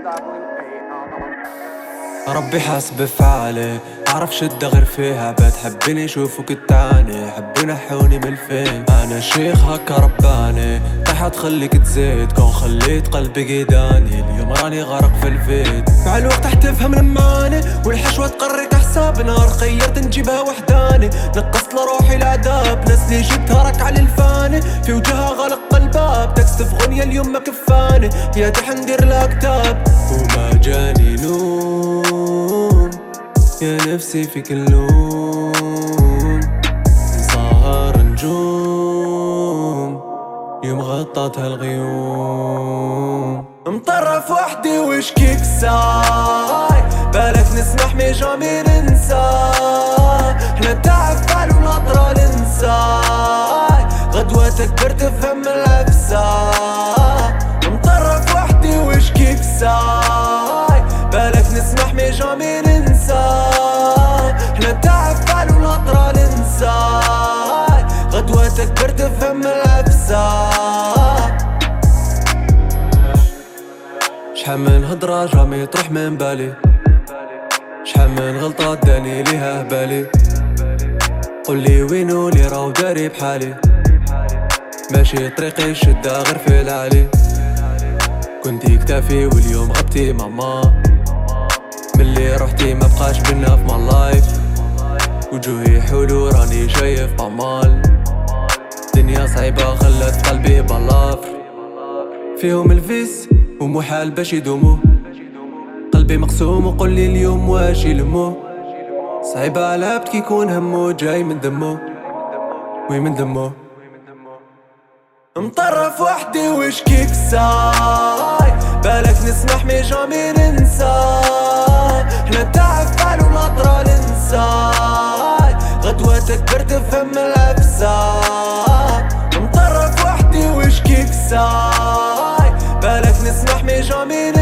ربي حاسب بفعالي، عرف شدة غير فيها بتحبني شوفك التاني، حبوا نحوني من الفين. انا الشيخ هكا رباني، تحت خليك تزيد كون خليت قلبي قيداني. اليوم راني غرق في الفيد، مع الوقت حتفهم المعاني، والحشوة تقرك حساب نار غيرت نجيبها وحداني. نقصت لروحي العذاب، ناس لي جبتها رك على الفاني، في وجهها غلق الباب تكست في غنية اليوم ما كفاني. يا ندير لها كتاب وما جاني نوم، يا نفسي فيك اللوم. سهر نجوم يوم غطتها الغيوم، مطرف وحدي وشكيك ساي، بالك نسمح مي جامي ننسى. احنا تعفل ونطرة ننساي، غدوة تكبر تفهم العفسة. مطرف وحدي وشكيك ساي، بالك نسمح مي جامي ننسى. احنا تعفل ونطرة ننساي، غدوة تكبر تفهم العفسة. شحال من هضرة جامي تروح من بالي، شحال من غلطة داني ليها بالي. قولي وينو لي راو داري بحالي، ماشي طريقي شدة غير في العالي. كنتي كتافي واليوم غبتي ماما، ملي روحتي ما بقاش بينا في مال لايف. وجوهي حلو راني شايف طمال، دنيا صعيبة خلت قلبي بلافر. فيهم الفيس ومحال باش يدومو، قلبي مقسوم وقولي اليوم واش يلمو. صعيبة على عبد كيكون همو جاي من دمو، وي من دمو. مطرف وحدي وشكيك ساي، بالك نسمح مي جامي ننسى. احنا تعفل ونطرة ننساي، غدوة تكبر تفهم العفسة. مطرف وحدي وشكيك ساي، بالك نسمح مي جامي ننساي.